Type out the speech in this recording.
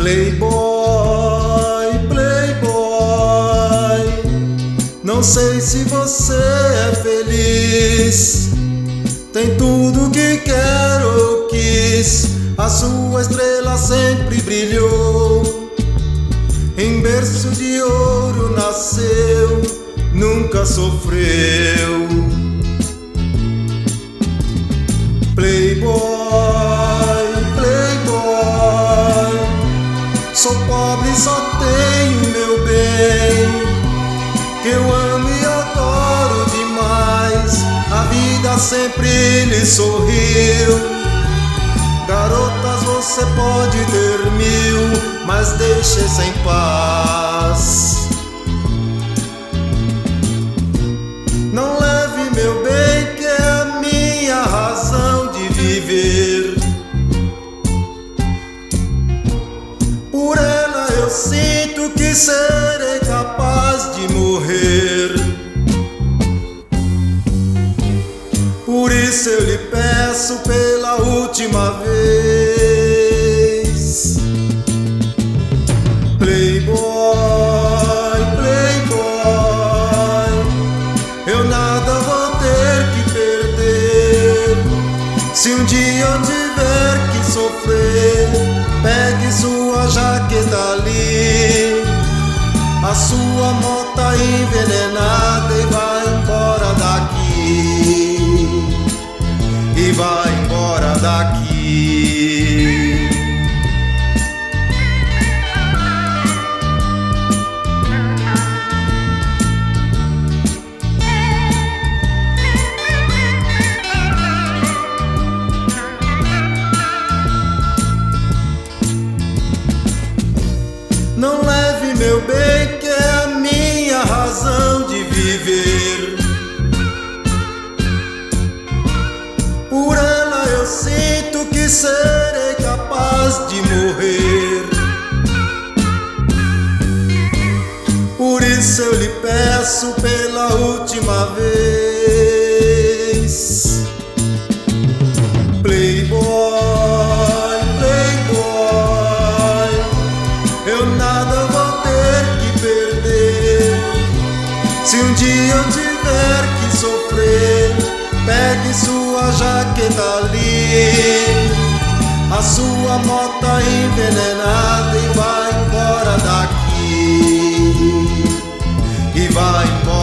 Playboy, playboy, não sei se você é feliz. Tem tudo que quero ou quis, a sua estrela sempre brilhou. Em berço de ouro nasceu, nunca sofreu. Playboy, playboy, sou pobre e só tenho meu bem, que eu amo e adoro demais. A vida sempre lhe sorriu. Garotas, você pode ter mil, mas deixe sem paz. Não leve meu bem, que é a minha razão de viver. Por ela eu sinto que serei capaz de morrer. Por isso eu lhe peço pela última vez. Playboy, playboy, eu nada vou ter que perder. Se um dia eu tiver que sofrer, pegue sua jaqueta ali, a sua mota envenenada, e vai embora daqui. E vai embora daqui. Não leve meu bem, que é a minha razão de viver. Por ela eu sinto que serei capaz de morrer. Por isso eu lhe peço pela última vez. Playboy, playboy, eu nada vou ter que perder. Se um dia eu tiver que sofrer, pegue sua jaqueta ali, a sua mota envenenada, e vai embora daqui. E vai embora.